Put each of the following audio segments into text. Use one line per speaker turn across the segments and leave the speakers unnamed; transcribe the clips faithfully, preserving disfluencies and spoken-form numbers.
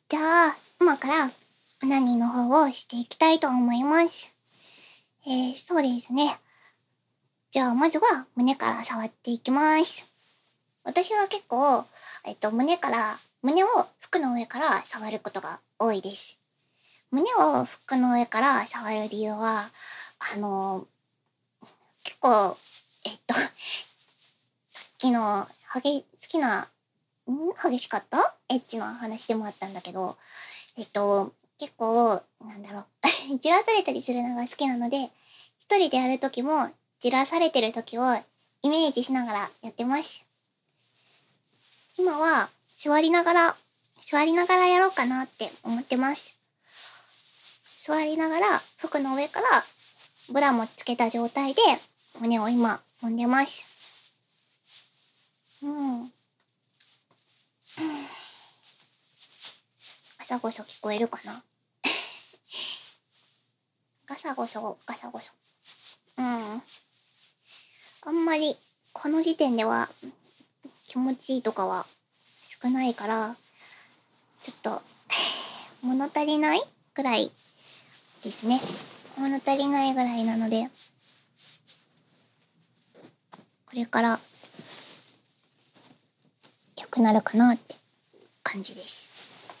じゃあ、今からオナニーの方をしていきたいと思います。えー、そうですね。じゃあ、まずは胸から触っていきます。私は結構、えっと、胸から、胸を服の上から触ることが多いです。胸を服の上から触る理由は、あのー、結構、えっと、さっきの、はげ、好きな、ん激しかったエッチな話でもあったんだけど、えっと、結構、なんだろう、じらされたりするのが好きなので、一人でやるときも、じらされてるときをイメージしながらやってます。今は、座りながら、座りながらやろうかなって思ってます。座りながら、服の上から、ブラもつけた状態で、胸を今、揉んでます。うん。ガサゴソ聞こえるかなガサゴソ、ガサゴソ。うん。あんまり、この時点では、気持ちいいとかは少ないから、ちょっと、物足りないぐらいですね。物足りないぐらいなので、これから良くなるかなって感じです。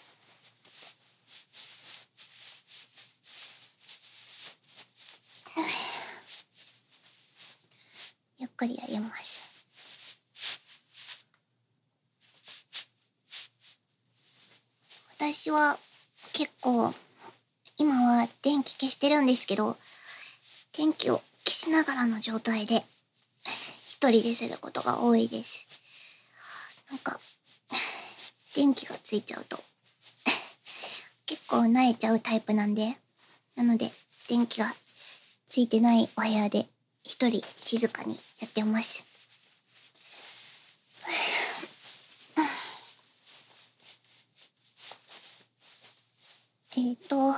ゆっくりやります。私は結構、今は電気消してるんですけど、電気を消しながらの状態で、一人ですることが多いです。なんか、電気がついちゃうと、結構慣れちゃうタイプなんで、なので、電気がついてないお部屋で、一人静かにやってます。えっと、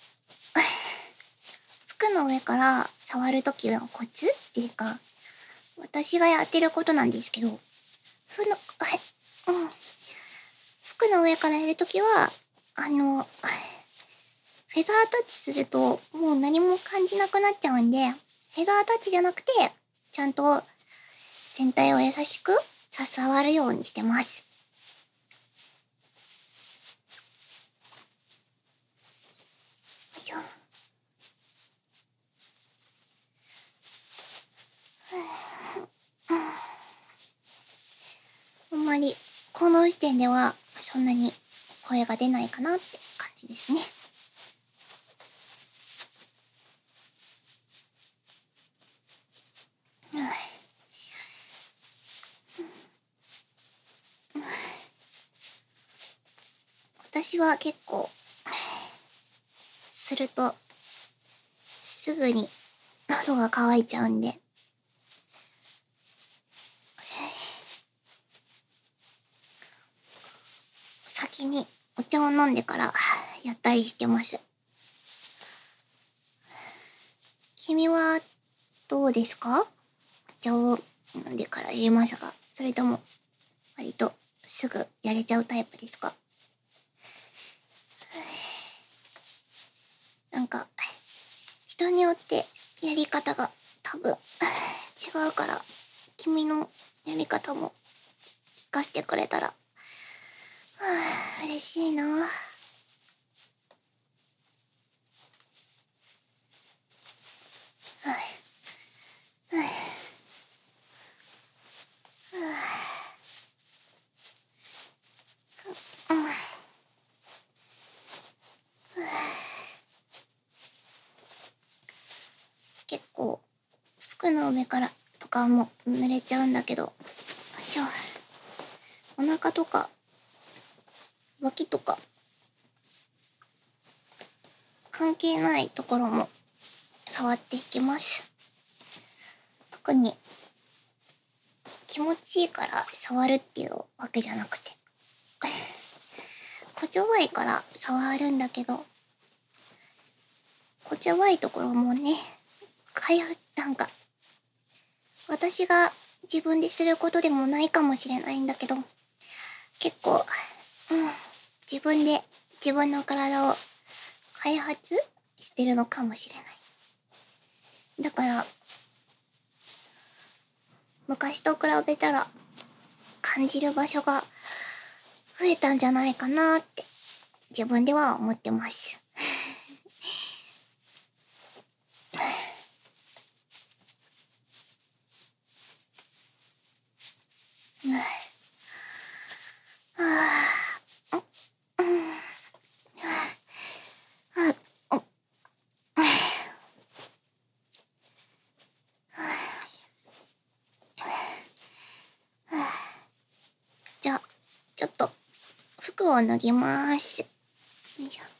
服の上から触るときのコツっていうか、私がやってることなんですけど、ふの、はい、うん。服の上からやるときは、あの、フェザータッチすると、もう何も感じなくなっちゃうんで、フェザータッチじゃなくて、ちゃんと全体を優しくさ触るようにしてます。よいしょ。あんまり、この時点では、そんなに声が出ないかなって感じですね。私は結構、すると、すぐに喉が渇いちゃうんで、先にお茶を飲んでからやったりしてます。君はどうですか？お茶を飲んでから入れますが、それとも割とすぐやれちゃうタイプですか？なんか、人によってやり方が多分違うから、君のやり方も聞かせてくれたら、はあ、嬉しいな。はい。はい。うん。結構、服の上からとかも濡れちゃうんだけど、よいしょ。お腹とか、脇とか、関係ないところも触っていきます。特に気持ちいいから触るっていうわけじゃなくて、こちょばいから触るんだけど、こちょばいところもね、かゆ、なんか、私が自分ですることでもないかもしれないんだけど、結構、うん、自分で自分の体を開発してるのかもしれない。だから昔と比べたら感じる場所が増えたんじゃないかなって自分では思ってます。うん、はあ、うん、あ、うん、じゃあちょっと服を脱ぎます。よいしょ。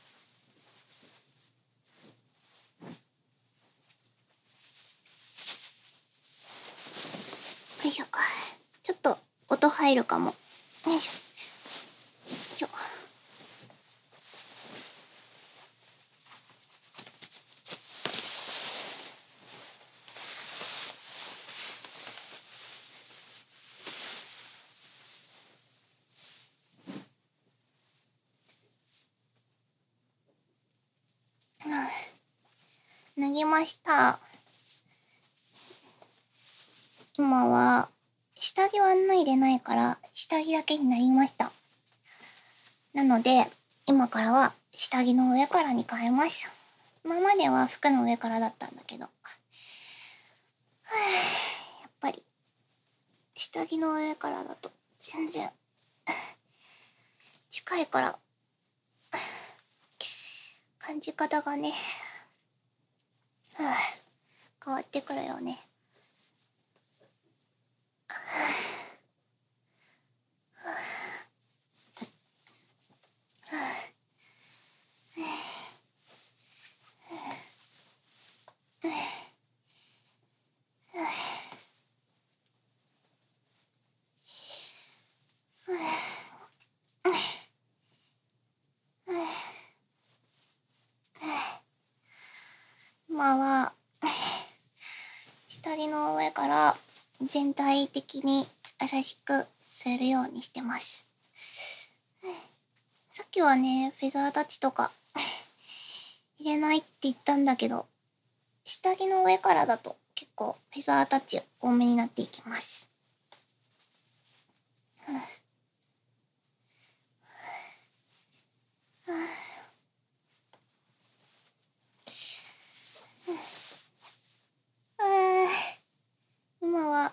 よいしょ。ちょっと音入るかも。よいしょ。よいしょ。うん、脱ぎました。今は下着は脱いでないから下着だけになりました。なので今からは下着の上からに変えます。今までは服の上からだったんだけど、はあ、やっぱり下着の上からだと全然近いから感じ方がね、はあ、変わってくるよね。はあはあはあ今は下着の上から全体的に優しく吸えるようにしてます。さっきはね、フェザータッチとか入れないって言ったんだけど、下着の上からだと結構フェザータッチ多めになっていきます。うん、今は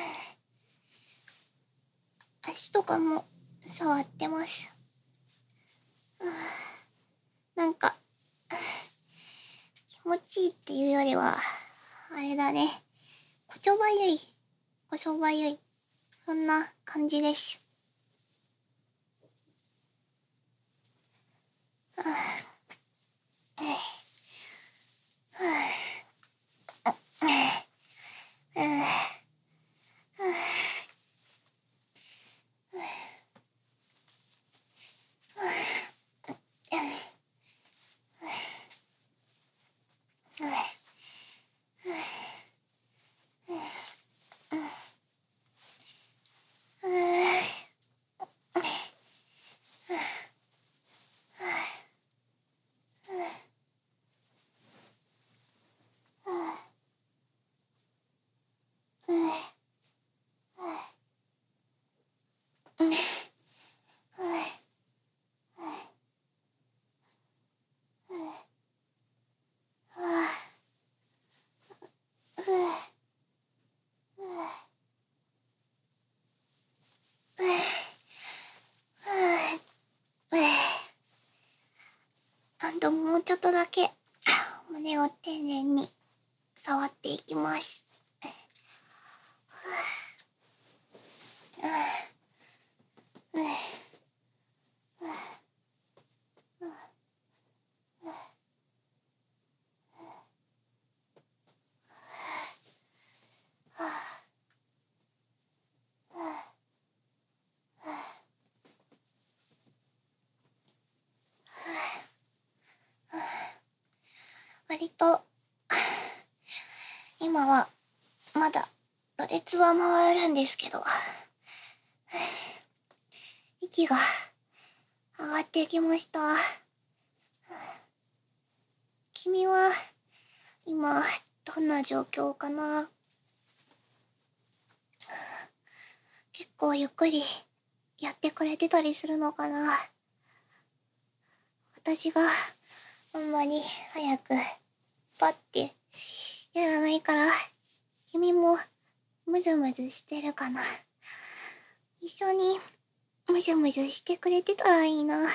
足とかも触ってます。なんか気持ちいいっていうよりはあれだね、こちょばゆい、こそばゆい、そんな感じです。あともうちょっとだけ胸を丁寧に触っていきます。割と今はまだろれつは回るんですけど、息が上がっってきました。君は、今、どんな状況かな？結構ゆっくりやってくれてたりするのかな？私があんまり早くパッてやらないから、君もムズムズしてるかな？一緒にムズムズしてくれてたらいいな。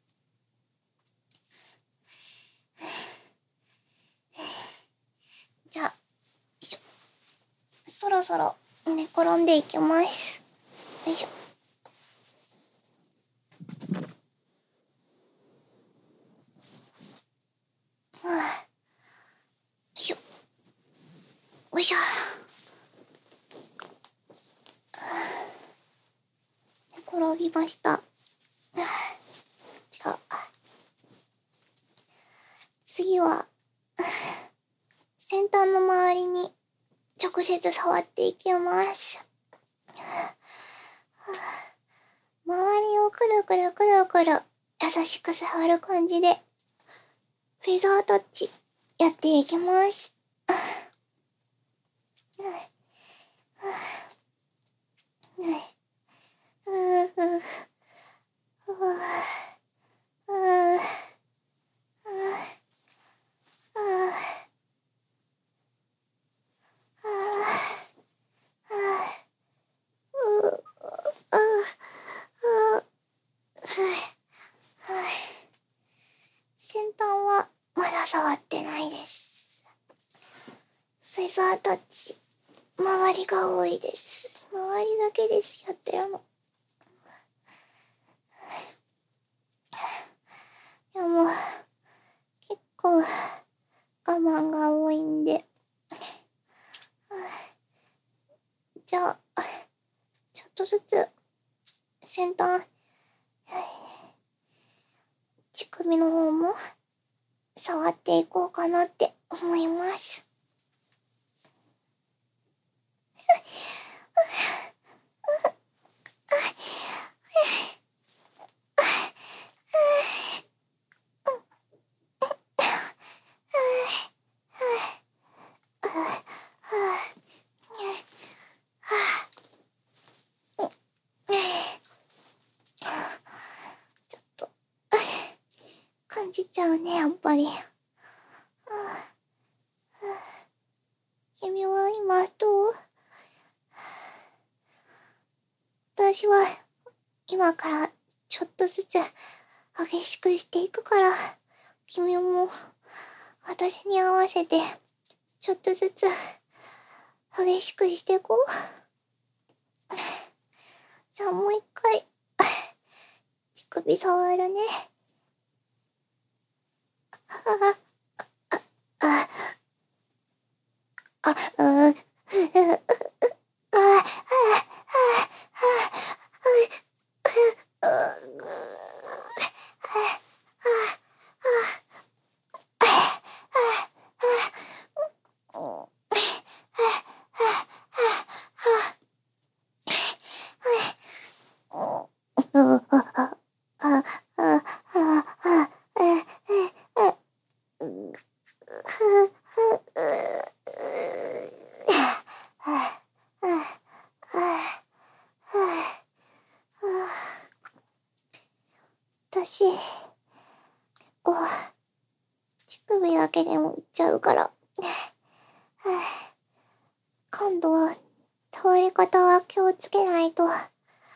じゃあ、よいしょ。そろそろ寝転んでいきます。よいしょ。はあ、よいしょ。よいしょ。寝転びました。はあ、じゃあ、次は、先端の周りに直接触っていきます。周りをくるくるくるくる優しく触る感じでフェザータッチやっていきます。先端はまだ触ってないです。フェザータッチ周りが多いです。周りだけですやってるの。でも結構我慢が多いんで、じゃあちょっとずつ先端乳首の方も触っていこうかなって思います。ちょっと感じちゃうね、やっぱり。君は今どう？私は今からちょっとずつ激しくしていくから、君も私に合わせてちょっとずつ激しくしていこう。じゃあもう一回乳首触るね。ああああああ私、結構、乳首だけでもいっちゃうから。今度は、触り方は気をつけないと。や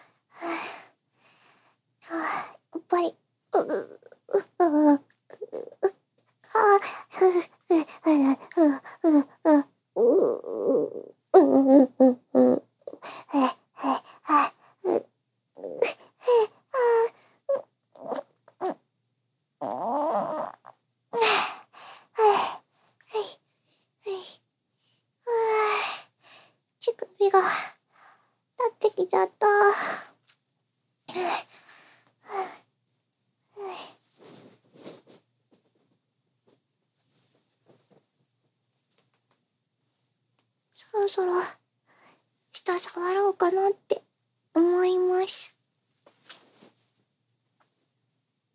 っぱり、う、う、う、う、う、あ、ふ、ふ、ふ、ふ、ふ、ふ、う、う、う、う、う、え、え、あ、う、う、乳首が立ってきちゃった。そろそろ下触ろうかなって思います。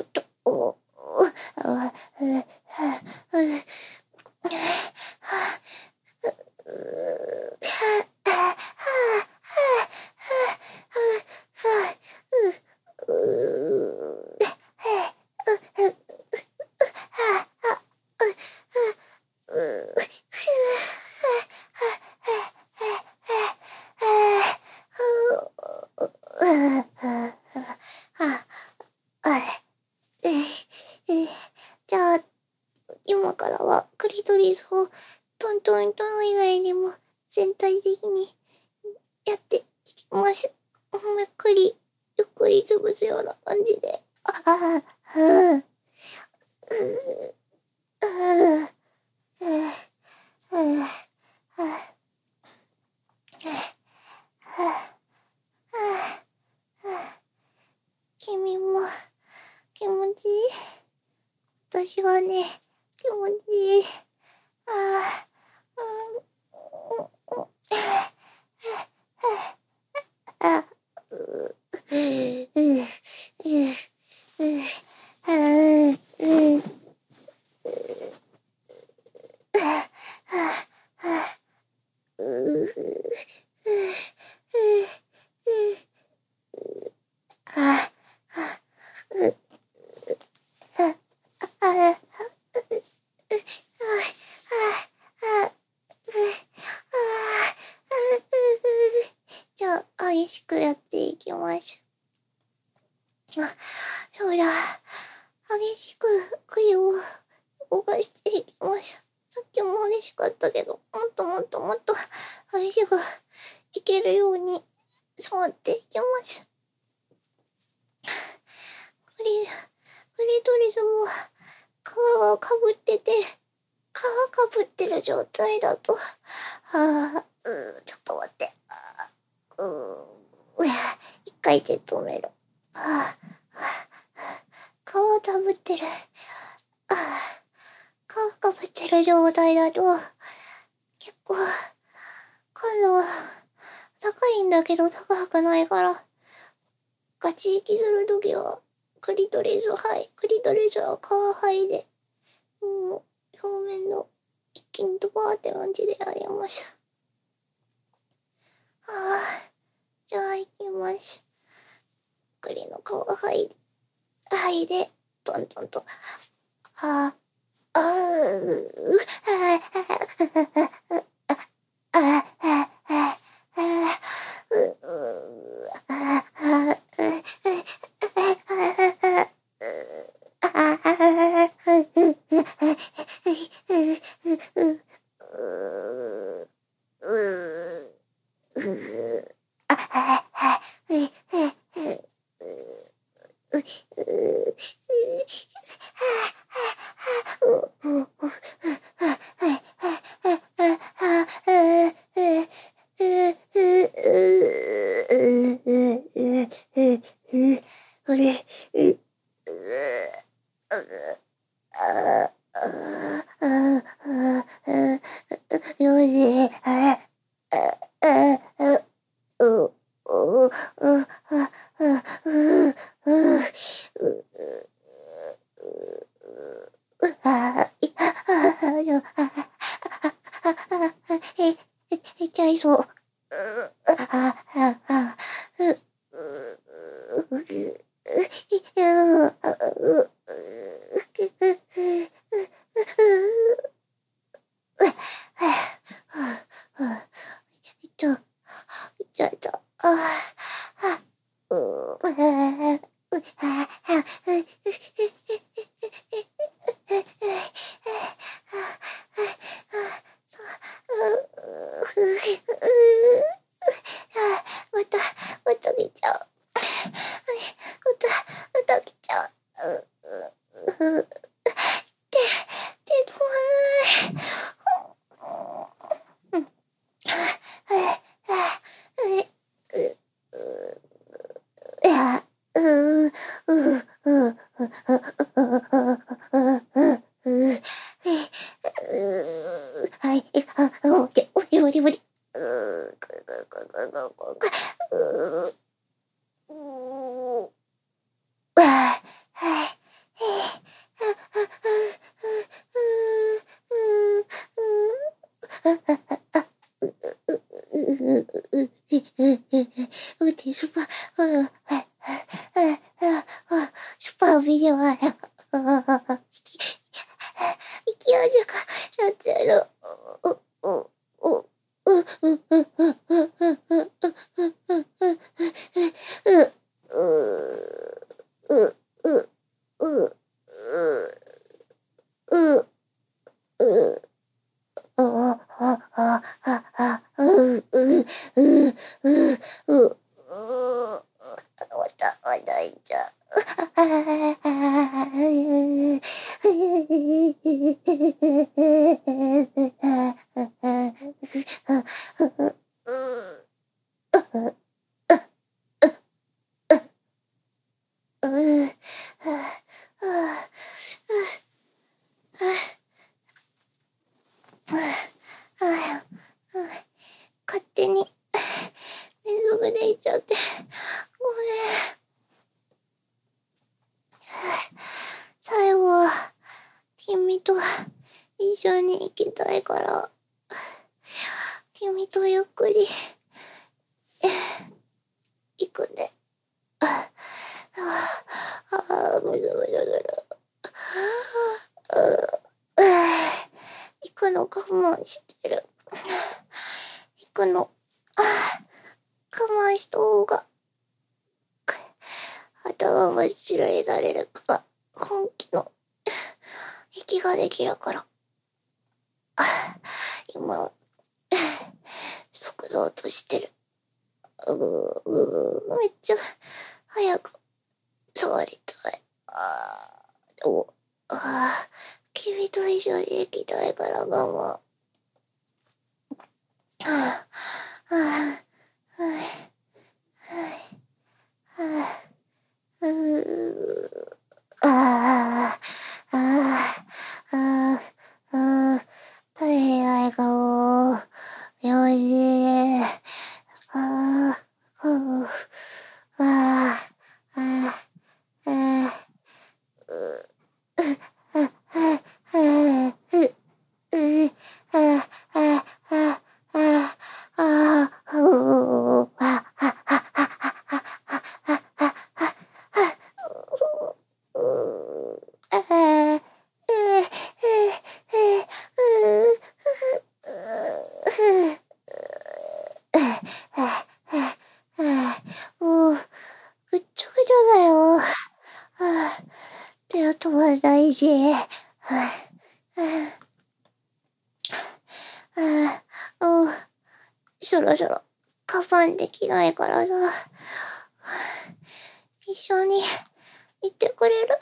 トントン以外にも全体的にやっていきます。ゆっくり、ゆっくり潰すような感じで。ああ、ふう、うう、うう、うう、君も気持ちいい。私はね、気持ちいい。ああ、うん、あ、う、う、う、う、う、あ、う、う、あ、あ、あ、う、う、あ、う、あ、あ、じゃあ、激しくやっていきます。あ、そうだ。激しく首を動かしていきます。さっきも激しかったけど、もっともっともっと激しくいけるように触っていきます。クリ、クリトリスも皮がかぶってて、皮かぶってる状態だと、あー、うー、ちょっと待って。うー、うや、一回で止めろ。あー、皮かぶってる。あー、皮かぶってる状態だと、結構、感度は高いんだけど高くないから、ガチ息するときは、クリトリスハイ、クリトリスは皮ハイで、もう、表面の一気にドバーって感じでやりました。ああ、じゃあ行きます。栗の皮ハイで、ハイで、トントンと。ああ、ああ、う、ああ、ああ、ああ、う、う、ああ、痛いそう。また、また来ちゃう。また、また来ちゃう。手、手止まらない。いや、ううううはい、あ、おけ、おりおりおり。うくくくくくくうううあはい。うてスパ、スパビデオあや。息をじかやってる。 勝手に寝そべれいちゃってごめん。最後は君と一緒に行きたいから君とゆっくり行くね。ああ、むずむずむず。行くの我慢してる。行くの我慢した方が頭が白いられるから本気の息ができるから。今速度落としてる。ううめっちゃ早く触りたい。あでもあ君と一緒に行きたいから我慢。はあはあはいはいはあうあああああ大変愛顔よしああふうああああうあああううああああああうあもうぐっちゃぐちゃだよ。手止まらないし。もうそろそろ我慢できないからさ。一緒に行ってくれる？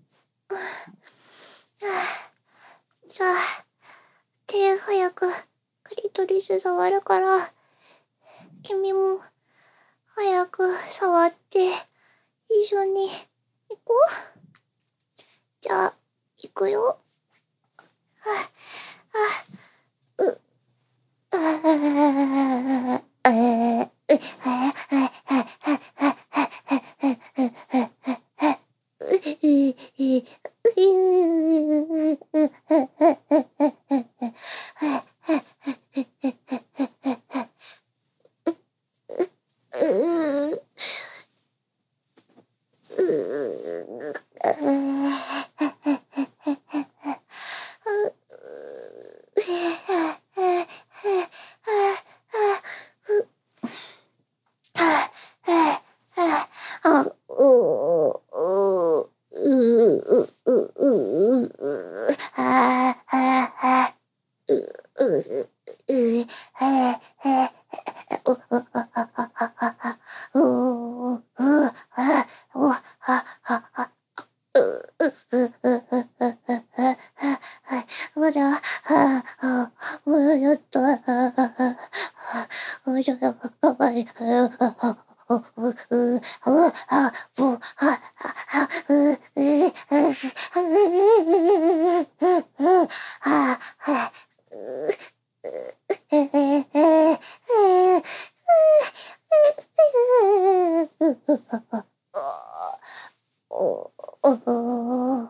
じゃあ手早くクリトリス触るから君も早く触って一緒に行こう。じゃあ行くよ。ああうああああまだ、はあ、はあ、もうちょっと、はあ、はあ、もうちょっと、かわいい、はあ、はあ、う、う、う、う、あ、ぶ、は、は、は、う、え、は、は、は、は、う、え、え、え、え、お、お、お、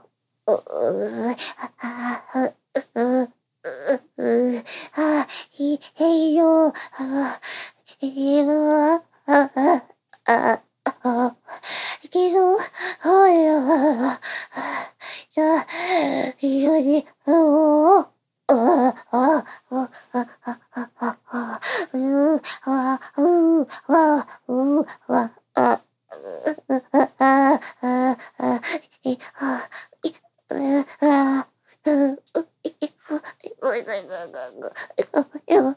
あ、う、う、あ、い、へいよ、あ、いいわ、あ、あ、あ、あ、けど、あや、じゃあ、一緒に、おー、あ、あ、あ、あ、あ、あ、あ、あ、う、あ、う、わ、う、わ、あ、う、あ、あ、あ、あ、い、あ、い、う、あ、う、う、い、う、ごめんごめんごめんごめんごめん。